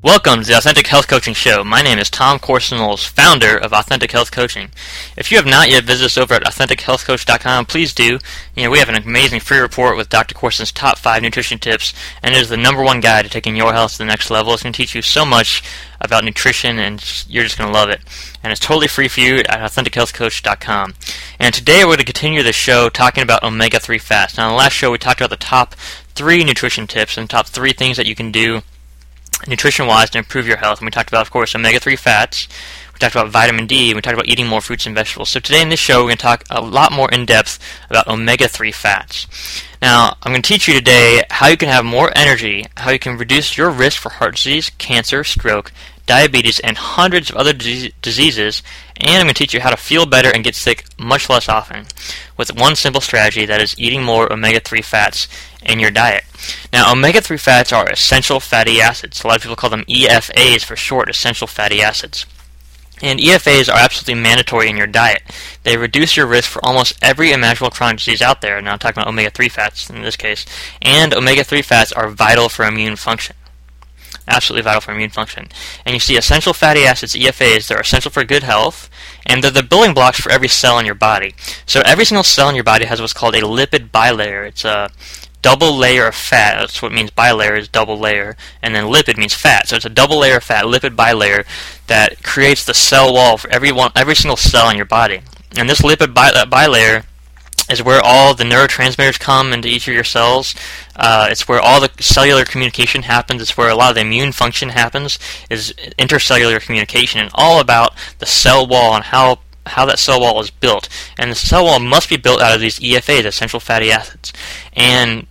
Welcome to the Authentic Health Coaching Show. My name is Tom Corson-Knowles, founder of Authentic Health Coaching. If you have not yet visited us over at AuthenticHealthCoach.com, please do. We have an amazing free report with Dr. Corson's top 5 nutrition tips, and it is the #1 guide to taking your health to the next level. It's going to teach you so much about nutrition, and you're just going to love it. And it's totally free for you at AuthenticHealthCoach.com. And today we're going to continue the show talking about omega-3 fats. Now, in the last show we talked about the top 3 nutrition tips and top 3 things that you can do nutrition-wise to improve your health. And we talked about, of course, omega-3 fats. We talked about vitamin D. We talked about eating more fruits and vegetables. So today in this show, we're going to talk a lot more in depth about omega-3 fats. Now, I'm going to teach you today how you can have more energy, how you can reduce your risk for heart disease, cancer, stroke, diabetes, and hundreds of other diseases, and I'm going to teach you how to feel better and get sick much less often with one simple strategy, that is eating more omega-3 fats in your diet. Now, omega-3 fats are essential fatty acids. A lot of people call them EFAs for short, essential fatty acids. And EFAs are absolutely mandatory in your diet. They reduce your risk for almost every imaginable chronic disease out there. Now I'm talking about omega-3 fats in this case. And omega-3 fats are vital for immune function. Absolutely vital for immune function. And you see, essential fatty acids, EFAs, they're essential for good health, and they're the building blocks for every cell in your body. So every single cell in your body has what's called a lipid bilayer. It's a double layer of fat. That's what it means. Bilayer is double layer, and then lipid means fat. So it's a double layer of fat, lipid bilayer, that creates the cell wall for every single cell in your body. And this lipid bilayer is where all the neurotransmitters come into each of your cells. It's where all the cellular communication happens. It's where a lot of the immune function happens, is intercellular communication, and all about the cell wall and how that cell wall is built. And the cell wall must be built out of these EFAs, essential fatty acids. And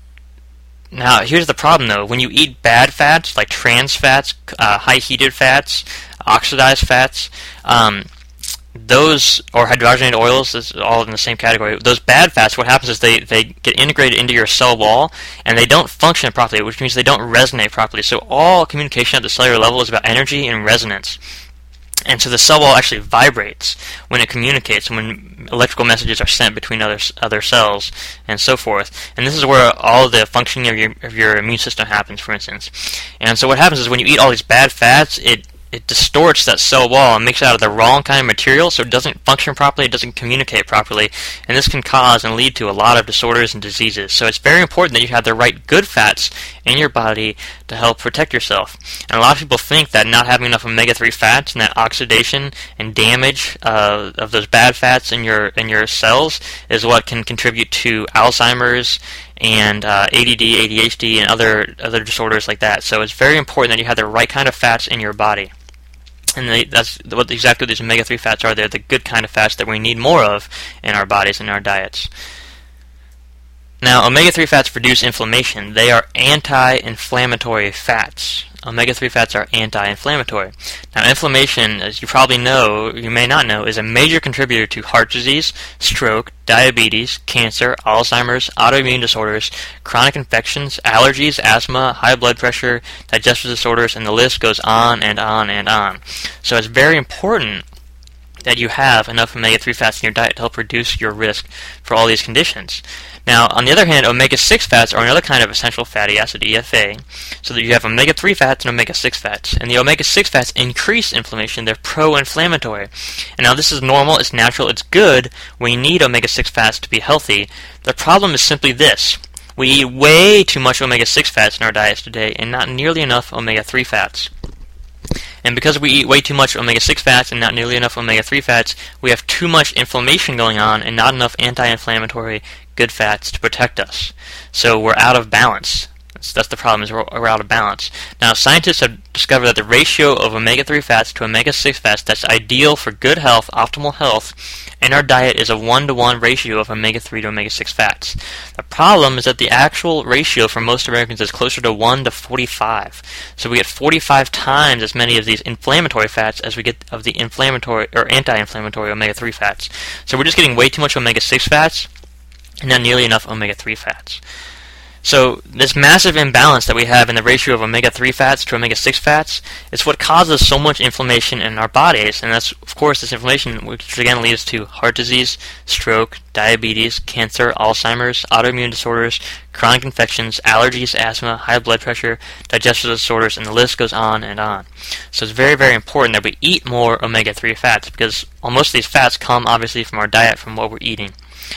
now, here's the problem, though. When you eat bad fats, like trans fats, high-heated fats, oxidized fats, those, or hydrogenated oils, is all in the same category. Those bad fats, what happens is they get integrated into your cell wall, and they don't function properly, which means they don't resonate properly. So all communication at the cellular level is about energy and resonance. And so the cell wall actually vibrates when it communicates, when electrical messages are sent between other cells, and so forth. And this is where all the functioning of your immune system happens, for instance. And so what happens is when you eat all these bad fats, it distorts that cell wall and makes it out of the wrong kind of material, so it doesn't function properly, it doesn't communicate properly, and this can cause and lead to a lot of disorders and diseases. So it's very important that you have the right good fats in your body to help protect yourself. And a lot of people think that not having enough omega-3 fats and that oxidation and damage of those bad fats in your cells is what can contribute to Alzheimer's and ADD, ADHD, and other disorders like that. So it's very important that you have the right kind of fats in your body. And that's exactly what these omega-3 fats are. They're the good kind of fats that we need more of in our bodies and our diets. Now, omega-3 fats reduce inflammation. They are anti-inflammatory fats. Omega-3 fats are anti-inflammatory. Now, inflammation, as you probably know, you may not know, is a major contributor to heart disease, stroke, diabetes, cancer, Alzheimer's, autoimmune disorders, chronic infections, allergies, asthma, high blood pressure, digestive disorders, and the list goes on and on and on. So it's very important that you have enough omega-3 fats in your diet to help reduce your risk for all these conditions. Now, on the other hand, omega-6 fats are another kind of essential fatty acid, EFA, so that you have omega-3 fats and omega-6 fats. And the omega-6 fats increase inflammation. They're pro-inflammatory. And now this is normal, it's natural, it's good. We need omega-6 fats to be healthy. The problem is simply this. We eat way too much omega-6 fats in our diets today and not nearly enough omega-3 fats. And because we eat way too much omega-6 fats and not nearly enough omega-3 fats, we have too much inflammation going on and not enough anti-inflammatory good fats to protect us. So we're out of balance. That's the problem, is we're out of balance. Now, scientists have discovered that the ratio of omega-3 fats to omega-6 fats that's ideal for good health, optimal health, in our diet is a 1-to-1 ratio of omega-3 to omega-6 fats. The problem is that the actual ratio for most Americans is closer to 1 to 45. So we get 45 times as many of these inflammatory fats as we get of the inflammatory or anti-inflammatory omega-3 fats. So we're just getting way too much omega-6 fats and not nearly enough omega-3 fats. So this massive imbalance that we have in the ratio of omega-3 fats to omega-6 fats is what causes so much inflammation in our bodies, and that's, of course, this inflammation which again leads to heart disease, stroke, diabetes, cancer, Alzheimer's, autoimmune disorders, chronic infections, allergies, asthma, high blood pressure, digestive disorders, and the list goes on and on. So it's very, very important that we eat more omega-3 fats, because most of these fats come obviously from our diet, from what we're eating.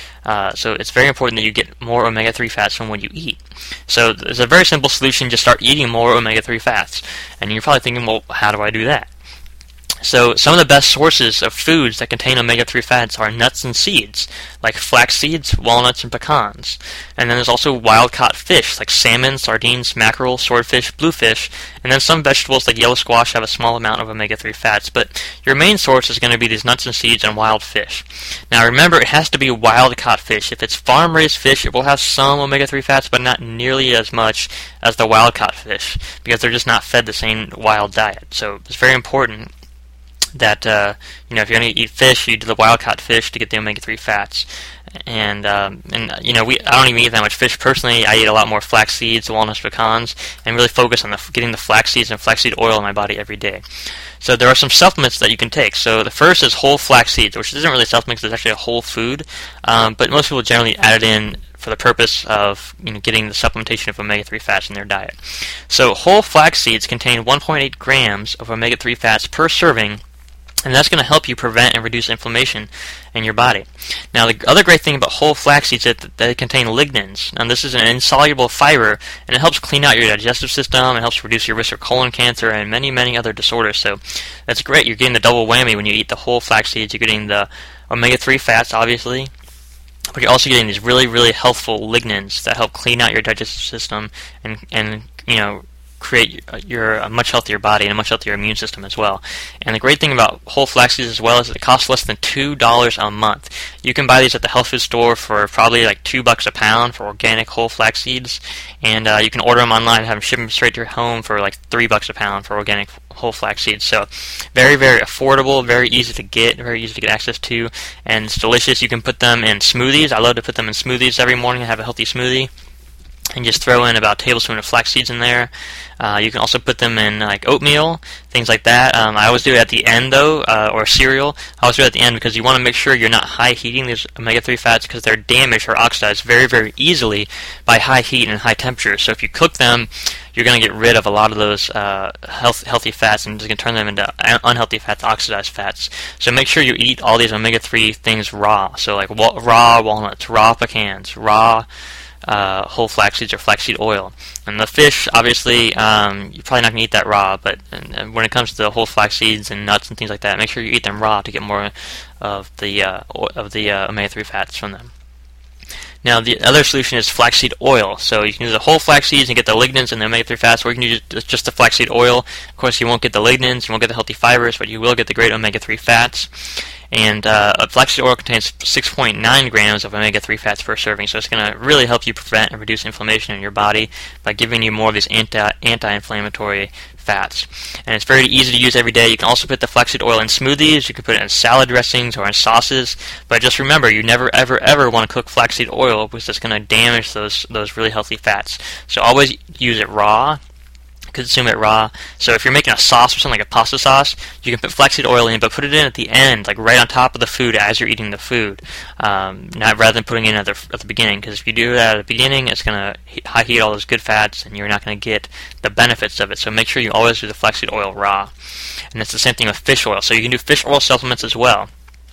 So it's very important that you get more omega-3 fats from what you eat. So there's a very simple solution: just start eating more omega-3 fats. And you're probably thinking, well, how do I do that? So some of the best sources of foods that contain omega-3 fats are nuts and seeds, like flax seeds, walnuts, and pecans. And then there's also wild-caught fish, like salmon, sardines, mackerel, swordfish, bluefish, and then some vegetables like yellow squash have a small amount of omega-3 fats. But your main source is going to be these nuts and seeds and wild fish. Now remember, it has to be wild-caught fish. If it's farm-raised fish, it will have some omega-3 fats, but not nearly as much as the wild-caught fish, because they're just not fed the same wild diet. So it's very important that if you're going to eat fish, you do the wild-caught fish to get the omega-3 fats. And I don't even eat that much fish personally. I eat a lot more flax seeds, walnuts, pecans, and really focus on getting the flax seeds and flaxseed oil in my body every day. So there are some supplements that you can take. So the first is whole flax seeds, which isn't really a supplement because it's actually a whole food, but most people generally add it in for the purpose of getting the supplementation of omega-3 fats in their diet. So whole flax seeds contain 1.8 grams of omega-3 fats per serving, and that's going to help you prevent and reduce inflammation in your body. Now, the other great thing about whole flax seeds is that they contain lignans. Now, this is an insoluble fiber, and it helps clean out your digestive system. It helps reduce your risk of colon cancer and many, many other disorders. So that's great. You're getting the double whammy when you eat the whole flax seeds. You're getting the omega-3 fats, obviously, but you're also getting these really, really healthful lignans that help clean out your digestive system and create a much healthier body and a much healthier immune system as well. And the great thing about whole flax seeds as well is that it costs less than $2 a month. You can buy these at the health food store for probably like $2 a pound for organic whole flax seeds, and you can order them online and have them shipped straight to your home for like $3 a pound for organic whole flax seeds. So very, very affordable, very easy to get, access to, and it's delicious. You can put them in smoothies. I love to put them in smoothies every morning and have a healthy smoothie, and just throw in about a tablespoon of flax seeds in there. You can also put them in like oatmeal, things like that. I always do it at the end though, or cereal. I always do it at the end because you want to make sure you're not high heating these omega-3 fats, because they're damaged or oxidized very, very easily by high heat and high temperature. So if you cook them, you're going to get rid of a lot of those healthy fats, and it's going to turn them into unhealthy fats, oxidized fats. So make sure you eat all these omega-3 things raw. So like raw walnuts, raw pecans, raw whole flax seeds or flaxseed oil. And the fish, obviously, you're probably not going to eat that raw, but when it comes to the whole flax seeds and nuts and things like that, make sure you eat them raw to get more of the omega-3 fats from them. Now, the other solution is flaxseed oil. So you can use the whole flax seeds and get the lignans and the omega-3 fats, or you can use just the flaxseed oil. Of course, you won't get the lignans, you won't get the healthy fibers, but you will get the great omega-3 fats. And flaxseed oil contains 6.9 grams of omega-3 fats per serving, so it's going to really help you prevent and reduce inflammation in your body by giving you more of these anti-inflammatory fats. And it's very easy to use every day. You can also put the flaxseed oil in smoothies, you can put it in salad dressings or in sauces, but just remember, you never ever ever want to cook flaxseed oil because it's going to damage those really healthy fats. So always use it raw. Consume it raw. So if you're making a sauce or something like a pasta sauce, you can put flaxseed oil in, but put it in at the end, like right on top of the food as you're eating the food, not rather than putting it in at the beginning. Because if you do that at the beginning, it's going to high heat all those good fats, and you're not going to get the benefits of it. So make sure you always do the flaxseed oil raw. And it's the same thing with fish oil. So you can do fish oil supplements as well.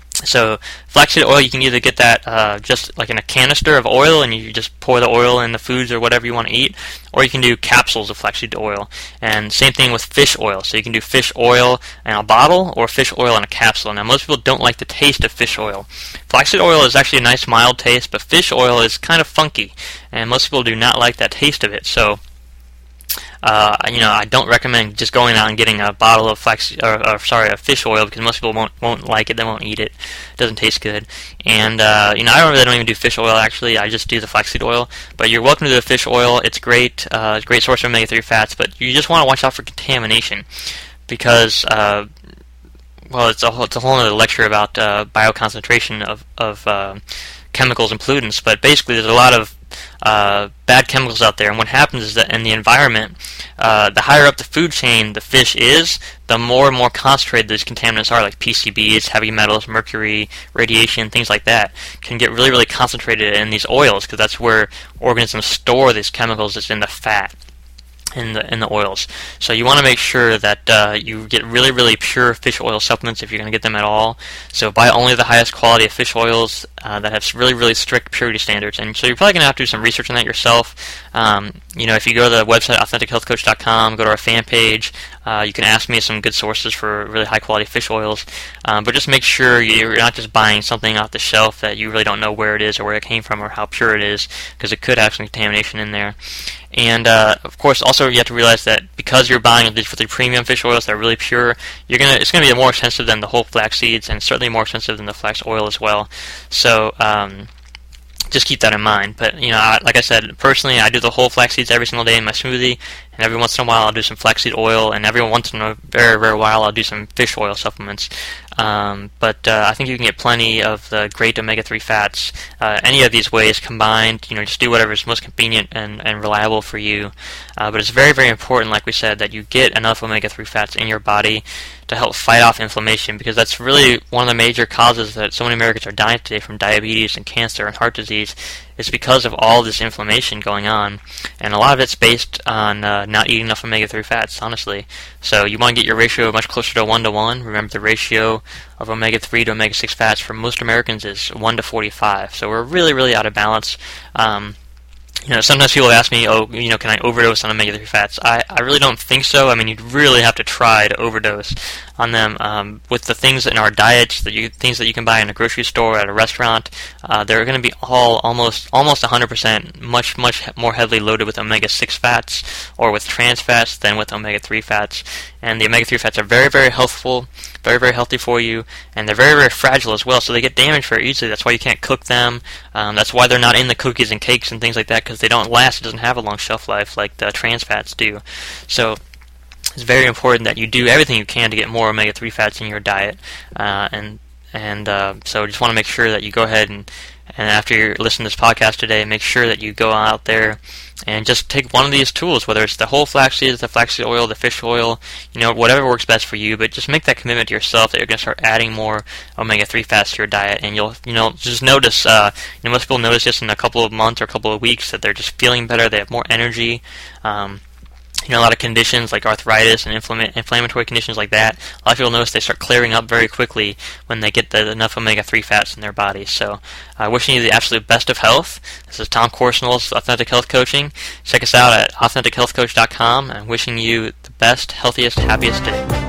So flaxseed oil, you can either get that just like in a canister of oil, and you just pour the oil in the foods or whatever you want to eat, or you can do capsules of flaxseed oil. And same thing with fish oil. So you can do fish oil in a bottle or fish oil in a capsule. Now most people don't like the taste of fish oil. Flaxseed oil is actually a nice mild taste, but fish oil is kind of funky, and most people do not like that taste of it. So I don't recommend just going out and getting a bottle of of fish oil, because most people won't like it. They won't eat it. It doesn't taste good. And I don't even do fish oil actually. I just do the flaxseed oil. But you're welcome to do the fish oil. It's great. It's a great source of omega-3 fats. But you just want to watch out for contamination, because it's a whole other lecture about bioconcentration of chemicals and pollutants. But basically, there's a lot of bad chemicals out there. And what happens is that in the environment, the higher up the food chain the fish is, the more and more concentrated these contaminants are, like PCBs, heavy metals, mercury, radiation, things like that, can get really, really concentrated in these oils, because that's where organisms store these chemicals that's in the fat. In the oils. So you want to make sure that you get really, really pure fish oil supplements if you're going to get them at all. So buy only the highest quality of fish oils that have really, really strict purity standards. And so you're probably going to have to do some research on that yourself. If you go to the website AuthenticHealthCoach.com, go to our fan page, you can ask me some good sources for really high quality fish oils. But just make sure you're not just buying something off the shelf that you really don't know where it is or where it came from or how pure it is, because it could have some contamination in there. And of course, also you have to realize that because you're buying these really premium fish oils that are really pure, it's going to be more expensive than the whole flax seeds, and certainly more expensive than the flax oil as well. So just keep that in mind. But like I said, personally, I do the whole flax seeds every single day in my smoothie, and every once in a while I'll do some flaxseed oil, and every once in a very rare while I'll do some fish oil supplements. But I think you can get plenty of the great omega-3 fats. Any of these ways combined, just do whatever is most convenient and reliable for you. But it's very, very important, like we said, that you get enough omega-3 fats in your body to help fight off inflammation, because that's really one of the major causes that so many Americans are dying today from diabetes and cancer and heart disease. It's because of all this inflammation going on, and a lot of it's based on not eating enough omega-3 fats, honestly. So you want to get your ratio much closer to 1-to-1. Remember, the ratio of omega-3 to omega-6 fats for most Americans is 1 to 45. So we're really, really out of balance. Sometimes people ask me, can I overdose on omega-3 fats? I really don't think so. I mean, you'd really have to try to overdose on them. With the things in our diets, things that you can buy in a grocery store or at a restaurant, they're going to be almost 100% much more heavily loaded with omega-6 fats or with trans fats than with omega-3 fats. And the omega-3 fats are very, very healthful, very, very healthy for you, and they're very, very fragile as well, so they get damaged very easily. That's why you can't cook them. That's why they're not in the cookies and cakes and things like that, because they don't last. It doesn't have a long shelf life like the trans fats do. So it's very important that you do everything you can to get more omega-3 fats in your diet. So just want to make sure that you go ahead and after you listen to this podcast today, make sure that you go out there and just take one of these tools, whether it's the whole flaxseed, the flaxseed oil, the fish oil, whatever works best for you. But just make that commitment to yourself that you're going to start adding more omega-3 fats to your diet, and you'll just notice. Most people notice just in a couple of months or a couple of weeks that they're just feeling better. They have more energy. A lot of conditions like arthritis and inflammatory conditions like that, a lot of people notice they start clearing up very quickly when they get enough omega-3 fats in their body. So wishing you the absolute best of health. This is Tom Corsenel's Authentic Health Coaching. Check us out at AuthenticHealthCoach.com, and wishing you the best, healthiest, happiest day.